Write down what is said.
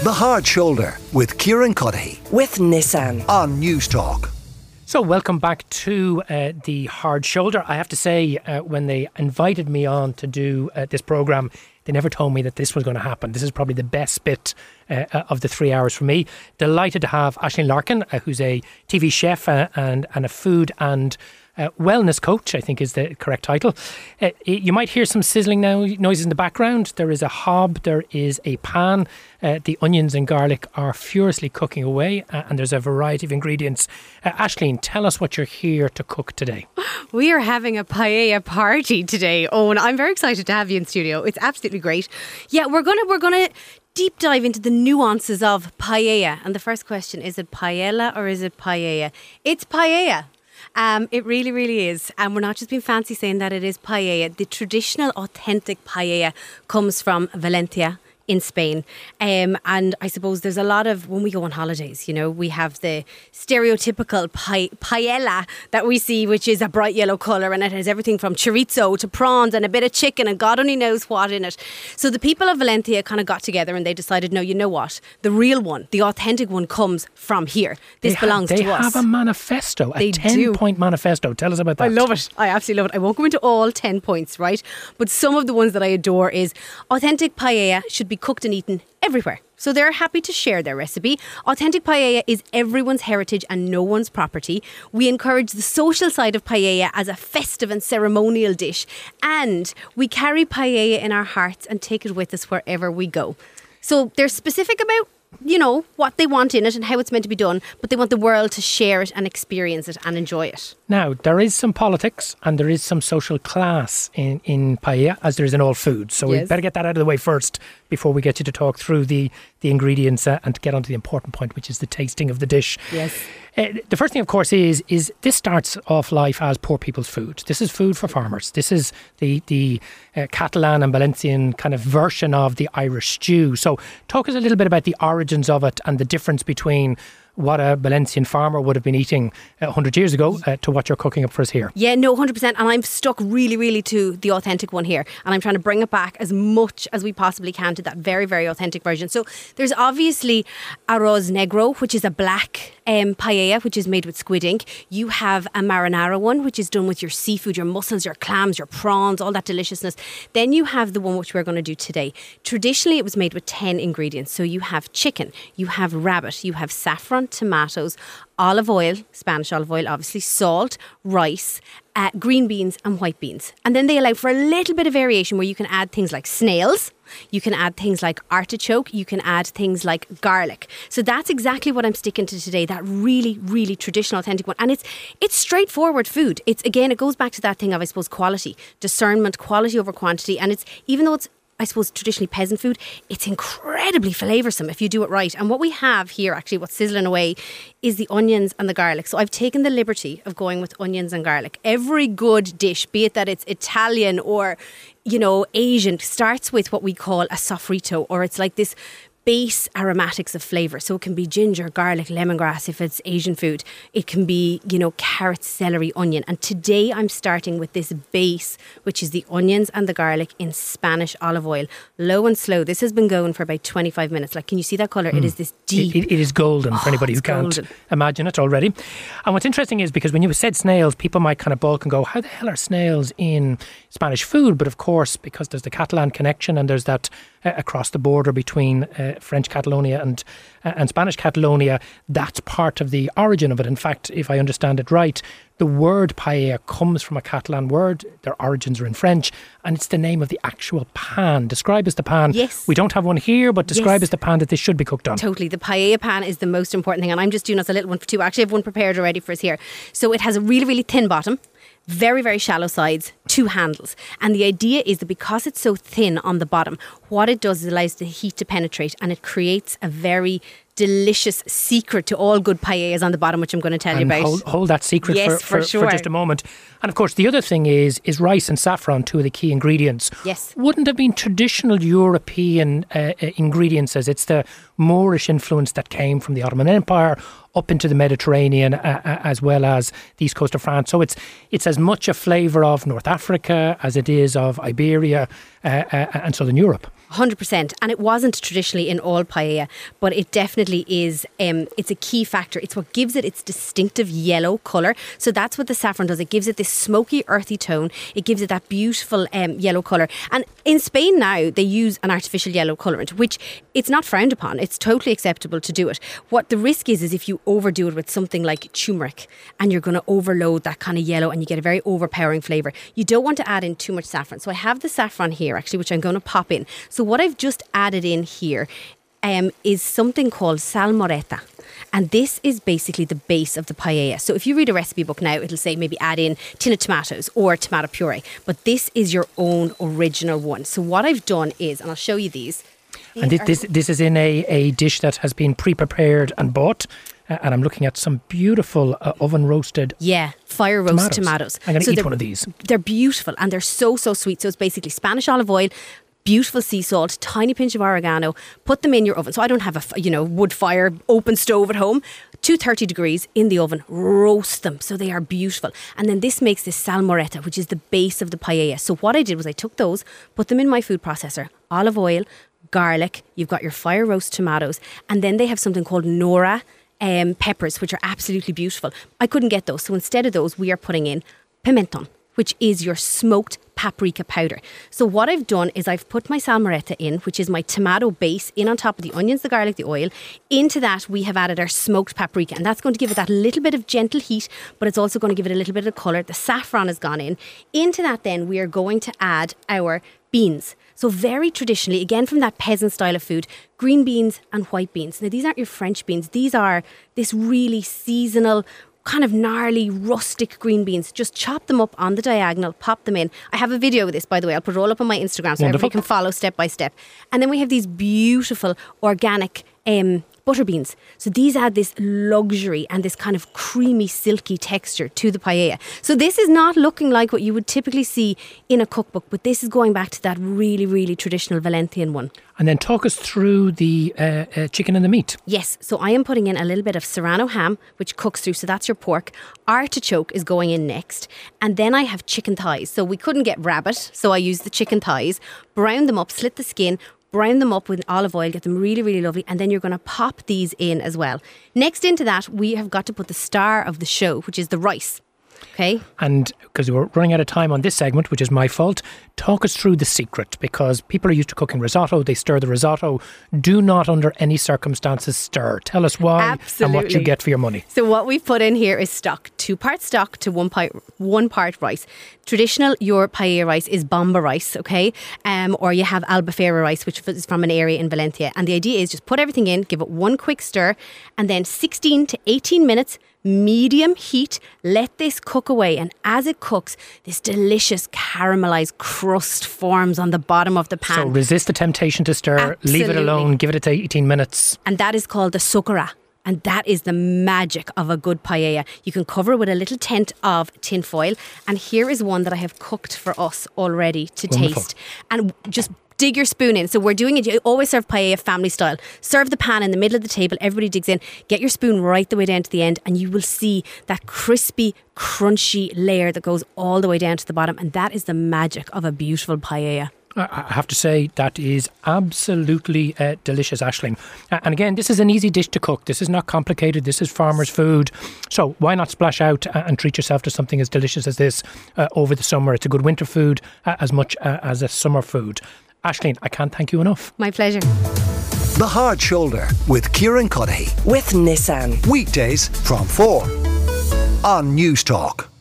The Hard Shoulder with Kieran Cuddihy with Nissan on News Talk. So welcome back to The Hard Shoulder. I have to say, when they invited me on to do this programme, they never told me that this was going to happen. This is probably the best bit of the 3 hours for me. Delighted to have Aisling Larkin, who's a TV chef and a food and wellness coach, I think is the correct title. You might hear some sizzling noises in the background. There is a hob, there is a pan. The onions and garlic are furiously cooking away, and there's a variety of ingredients. Aisling, tell us what you're here to cook today. We are having a paella party today, Owen. I'm very excited to have you in studio. It's absolutely great. Yeah, we're gonna deep dive into the nuances of paella. And the first question, is it paella or is it paella? It's paella. It really, really is. And we're not just being fancy saying that it is paella. The traditional, authentic paella comes from Valencia in Spain. And I suppose there's a lot of, when we go on holidays, you know, we have the stereotypical paella that we see, which is a bright yellow colour, and it has everything from chorizo to prawns and a bit of chicken and God only knows what in it. So the people of Valencia kind of got together and they decided, no, you know what? The real one, the authentic one comes from here. This belongs to us. They have a manifesto, a 10-point manifesto. Tell us about that. I love it. I absolutely love it. I won't go into all 10 points, right? But some of the ones that I adore is authentic paella should be cooked and eaten everywhere. So they're happy to share their recipe. Authentic paella is everyone's heritage and no one's property. We encourage the social side of paella as a festive and ceremonial dish. And we carry paella in our hearts and take it with us wherever we go. So they're specific about, you know, what they want in it and how it's meant to be done, but they want the world to share it and experience it and enjoy it. Now, there is some politics and there is some social class in paella, as there is in all food. So we better get that out of the way first before we get you to talk through the ingredients and to get on to the important point, which is the tasting of the dish. Yes. The first thing, of course, is this starts off life as poor people's food. This is food for farmers. This is the Catalan and Valencian kind of version of the Irish stew. So talk us a little bit about the origins of it and the difference between what a Valencian farmer would have been eating 100 years ago to what you're cooking up for us here. Yeah, no, 100%. And I'm stuck really, really to the authentic one here. And I'm trying to bring it back as much as we possibly can to that very, very authentic version. So there's obviously arroz negro, which is a black paella, which is made with squid ink. You have a marinara one, which is done with your seafood, your mussels, your clams, your prawns, all that deliciousness. Then you have the one which we're going to do today. Traditionally, it was made with 10 ingredients. So you have chicken, you have rabbit, you have saffron, tomatoes, olive oil, Spanish olive oil, obviously, salt, rice, green beans and white beans. And then they allow for a little bit of variation where you can add things like snails, you can add things like artichoke, you can add things like garlic. So that's exactly what I'm sticking to today, that really, really traditional, authentic one. And it's straightforward food. It's, again, it goes back to that thing of, I suppose, quality, discernment, quality over quantity. And it's, even though it's, I suppose, traditionally peasant food, it's incredibly flavoursome if you do it right. And what we have here, actually, what's sizzling away, is the onions and the garlic. So I've taken the liberty of going with onions and garlic. Every good dish, be it that it's Italian or, you know, Asian, starts with what we call a sofrito, or it's like this base aromatics of flavour. So it can be ginger, garlic, lemongrass if it's Asian food. It can be, you know, carrot, celery, onion. And today I'm starting with this base, which is the onions and the garlic in Spanish olive oil. Low and slow. This has been going for about 25 minutes. Like, can you see that colour? It is this deep. It is golden for anybody who can't imagine it already. And what's interesting is, because when you said snails, people might kind of balk and go, how the hell are snails in Spanish food? But of course, because there's the Catalan connection and there's that across the border between French Catalonia and Spanish Catalonia, that's part of the origin of it. In fact, if I understand it right, the word paella comes from a Catalan word. Their origins are in French, and it's the name of the actual pan. Describe us the pan. Yes. We don't have one here, but describe us the pan that this should be cooked on. Totally. The paella pan is the most important thing, and I'm just doing us a little one for two. Actually, I have one prepared already for us here. So it has a really, really thin bottom, very, very shallow sides, 2 handles. And the idea is that because it's so thin on the bottom, what it does is it allows the heat to penetrate, and it creates a very delicious secret to all good paellas on the bottom, which I'm going to tell you about. Hold that secret for just a moment. And of course, the other thing is rice and saffron, 2 of the key ingredients. Yes. Wouldn't have been traditional European ingredients, as it's the Moorish influence that came from the Ottoman Empire up into the Mediterranean, as well as the east coast of France. So it's as much a flavour of North Africa as it is of Iberia and Southern Europe. 100%. And it wasn't traditionally in all paella, but it definitely is. It's a key factor. It's what gives it its distinctive yellow colour. So that's what the saffron does. It gives it this smoky, earthy tone. It gives it that beautiful yellow colour. And in Spain now, they use an artificial yellow colourant, which it's not frowned upon. It's totally acceptable to do it. What the risk is if you overdo it with something like turmeric and you're going to overload that kind of yellow and you get a very overpowering flavour. You don't want to add in too much saffron. So I have the saffron here, actually, which I'm going to pop in. So what I've just added in here is something called salmoretta. And this is basically the base of the paella. So if you read a recipe book now, it'll say maybe add in tin of tomatoes or tomato puree. But this is your own original one. So what I've done is, and I'll show you these. And this is in a dish that has been pre-prepared and bought. And I'm looking at some beautiful oven roasted. Yeah, fire roast tomatoes. I'm going to eat one of these. They're beautiful and they're so sweet. So it's basically Spanish olive oil, beautiful sea salt, tiny pinch of oregano. Put them in your oven. So I don't have a wood fire, open stove at home. 230 degrees in the oven. Roast them so they are beautiful. And then this makes this salmoretta, which is the base of the paella. So what I did was I took those, put them in my food processor, olive oil, garlic. You've got your fire roast tomatoes, and then they have something called Nora peppers, which are absolutely beautiful. I couldn't get those, so instead of those, we are putting in pimenton, which is your smoked paprika powder. So what I've done is I've put my salmoretta in, which is my tomato base, in on top of the onions, the garlic, the oil. Into that, we have added our smoked paprika, and that's going to give it that little bit of gentle heat, but it's also going to give it a little bit of colour. The saffron has gone in. Into that, then, we are going to add our beans. So very traditionally, again from that peasant style of food, green beans and white beans. Now, these aren't your French beans. These are this really seasonal, kind of gnarly, rustic green beans. Just chop them up on the diagonal, pop them in. I have a video of this, by the way. I'll put it all up on my Instagram so everybody can follow step by step. And then we have these beautiful organic butter beans. So these add this luxury and this kind of creamy, silky texture to the paella. So this is not looking like what you would typically see in a cookbook, but this is going back to that really, really traditional Valencian one. And then talk us through the chicken and the meat. Yes, so I am putting in a little bit of serrano ham, which cooks through, so that's your pork. Artichoke is going in next. And then I have chicken thighs. So we couldn't get rabbit, so I used the chicken thighs, brown them up, slit the skin, brown them up with olive oil, get them really, really lovely, and then you're going to pop these in as well. Next into that, we have got to put the star of the show, which is the rice. Okay. And because we're running out of time on this segment, which is my fault, talk us through the secret, because people are used to cooking risotto. They stir the risotto. Do not under any circumstances stir. Tell us why. Absolutely. And what you get for your money. So what we've put in here is stock. 2 parts stock to 1 part rice. Traditional, your paella rice is bomba rice, okay? Or you have albufera rice, which is from an area in Valencia. And the idea is just put everything in, give it 1 quick stir, and then 16 to 18 minutes, medium heat, let this cook away. And as it cooks, this delicious caramelized crust forms on the bottom of the pan. So resist the temptation to stir, Absolutely. Leave it alone, give it 18 minutes. And that is called the socora. And that is the magic of a good paella. You can cover it with a little tent of tin foil. And here is one that I have cooked for us already to taste. And just dig your spoon in. So we're doing it, you always serve paella family style. Serve the pan in the middle of the table, everybody digs in, get your spoon right the way down to the end, and you will see that crispy, crunchy layer that goes all the way down to the bottom. And that is the magic of a beautiful paella. I have to say that is absolutely delicious, Aisling. And again, this is an easy dish to cook. This is not complicated. This is farmers' food. So why not splash out and treat yourself to something as delicious as this over the summer? It's a good winter food as much as a summer food. Aisling, I can't thank you enough. My pleasure. The Hard Shoulder with Kieran Cuddihy. With Nissan. Weekdays from 4 on News Talk.